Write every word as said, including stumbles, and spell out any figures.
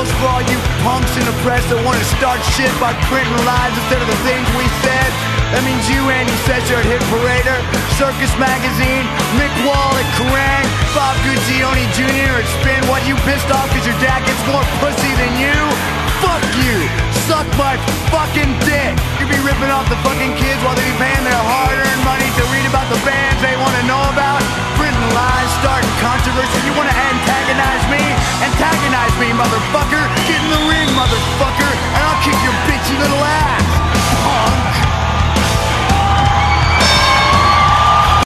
goes for all you punks in the press that want to start shit by printing lies instead of the things we said. That means you, Andy Sesser at Hit Parader, Circus Magazine, Mick Wall at Kerrang, Bob Guccione Junior at Spin. What, you pissed off because your dad gets more pussy than you? Fuck you! Suck my fucking dick! You be ripping off the fucking kids while they be paying their hard-earned money to read about the bands they want to know about? Printing lies, starting controversy. You want to antagonize me? Antagonize me, motherfucker! Get in the ring, motherfucker! And I'll kick your bitchy little ass! Punk!